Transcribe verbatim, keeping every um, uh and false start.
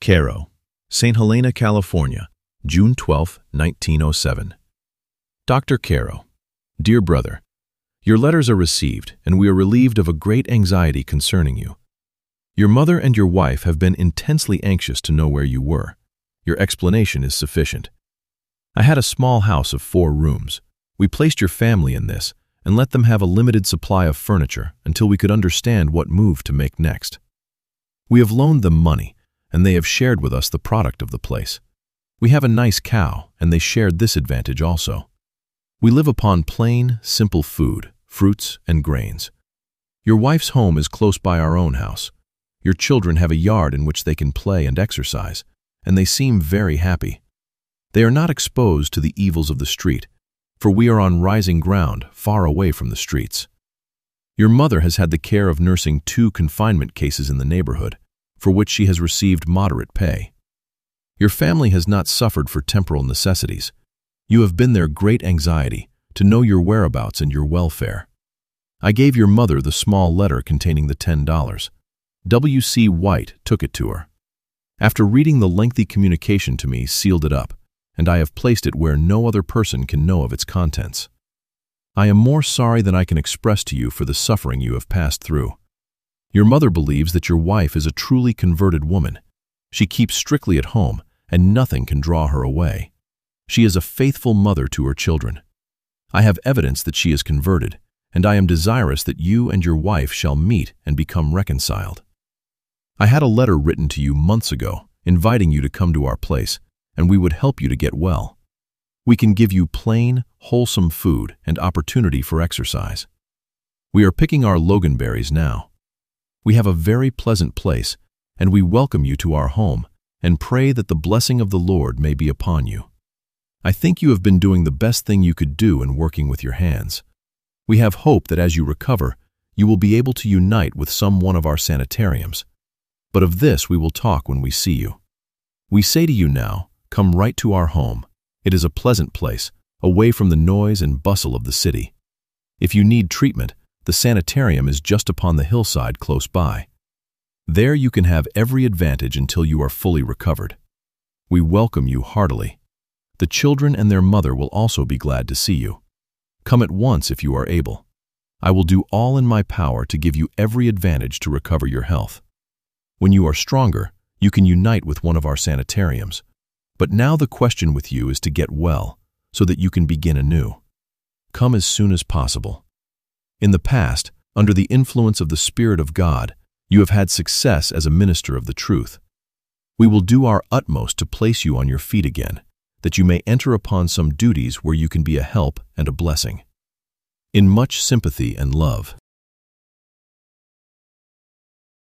Cairo, Saint Helena, California, June twelfth, nineteen oh seven. Doctor Cairo, dear brother, your letters are received, and we are relieved of a great anxiety concerning you. Your mother and your wife have been intensely anxious to know where you were. Your explanation is sufficient. I had a small house of four rooms. We placed your family in this and let them have a limited supply of furniture until we could understand what move to make next. We have loaned them money, and they have shared with us the product of the place. We have a nice cow, and they shared this advantage also. We live upon plain, simple food, fruits, and grains. Your wife's home is close by our own house. Your children have a yard in which they can play and exercise, and they seem very happy. They are not exposed to the evils of the street, for we are on rising ground, far away from the streets. Your mother has had the care of nursing two confinement cases in the neighborhood, for which she has received moderate pay. Your family has not suffered for temporal necessities. You have been their great anxiety to know your whereabouts and your welfare. I gave your mother the small letter containing the ten dollars. W C White took it to her. After reading the lengthy communication to me, sealed it up, and I have placed it where no other person can know of its contents. I am more sorry than I can express to you for the suffering you have passed through. Your mother believes that your wife is a truly converted woman. She keeps strictly at home, and nothing can draw her away. She is a faithful mother to her children. I have evidence that she is converted, and I am desirous that you and your wife shall meet and become reconciled. I had a letter written to you months ago, inviting you to come to our place, and we would help you to get well. We can give you plain, wholesome food and opportunity for exercise. We are picking our loganberries now. We have a very pleasant place, and we welcome you to our home and pray that the blessing of the Lord may be upon you. I think you have been doing the best thing you could do in working with your hands. We have hope that as you recover, you will be able to unite with some one of our sanitariums. But of this we will talk when we see you. We say to you now, come right to our home. It is a pleasant place, away from the noise and bustle of the city. If you need treatment, the sanitarium is just upon the hillside close by. There you can have every advantage until you are fully recovered. We welcome you heartily. The children and their mother will also be glad to see you. Come at once if you are able. I will do all in my power to give you every advantage to recover your health. When you are stronger, you can unite with one of our sanitariums. But now the question with you is to get well, so that you can begin anew. Come as soon as possible. In the past, under the influence of the Spirit of God, you have had success as a minister of the truth. We will do our utmost to place you on your feet again, that you may enter upon some duties where you can be a help and a blessing. In much sympathy and love,